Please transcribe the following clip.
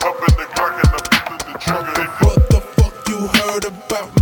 Up in the Glock and I put in the trunk. What the fuck you heard about me?